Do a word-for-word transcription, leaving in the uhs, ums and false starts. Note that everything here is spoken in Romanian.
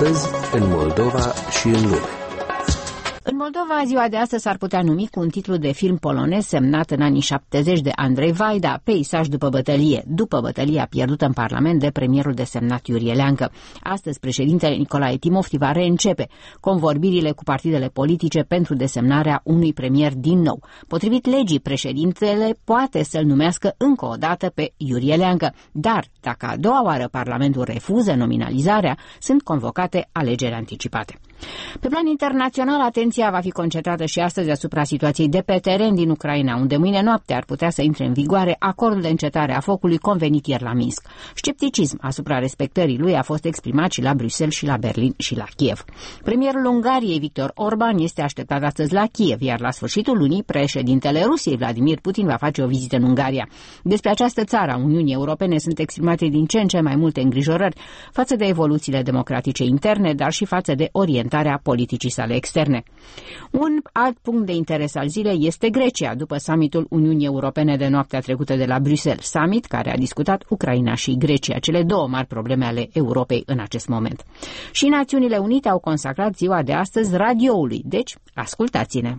Astăzi, în Moldova și în lume. În Moldova, ziua de astăzi s-ar putea numi cu un titlu de film polonez semnat în anii șaptezeci de Andrei Vaida, Peisaj după bătălie, după bătălia pierdută în Parlament de premierul desemnat Iurie Leancă. Astăzi, președintele Nicolae Timofti va reîncepe convorbirile cu partidele politice pentru desemnarea unui premier din nou. Potrivit legii, președintele poate să-l numească încă o dată pe Iurie Leancă, dar dacă a doua oară Parlamentul refuză nominalizarea, sunt convocate alegeri anticipate. Pe plan internațional, atenția va fi concentrată și astăzi asupra situației de pe teren din Ucraina, unde mâine noapte ar putea să intre în vigoare acordul de încetare a focului convenit ieri la Minsk. Scepticism asupra respectării lui a fost exprimat și la Bruxelles și la Berlin și la Kiev. Premierul Ungariei, Viktor Orban, este așteptat astăzi la Kiev, iar la sfârșitul lunii, președintele Rusiei, Vladimir Putin, va face o vizită în Ungaria. Despre această țară a Uniunii Europene sunt exprimate din ce în ce mai multe îngrijorări față de evoluțiile democratice interne, dar și față de orientarea politicii sale externe. Un alt punct de interes al zilei este Grecia, după summitul Uniunii Europene de noaptea trecută de la Bruxelles, summit care a discutat Ucraina și Grecia, cele două mari probleme ale Europei în acest moment. Și Națiunile Unite au consacrat ziua de astăzi radioului, deci ascultați-ne!